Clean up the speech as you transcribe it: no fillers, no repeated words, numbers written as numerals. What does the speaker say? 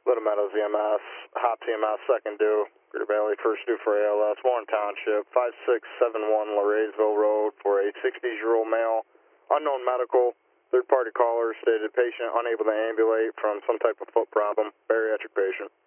Little Meadows EMS, hot TMS, second due, Greater Valley, first due for ALS, Warren Township, 5671 Lorraiseville Road for a 60-year-old male, unknown medical, third-party caller stated patient unable to ambulate from some type of foot problem, bariatric patient.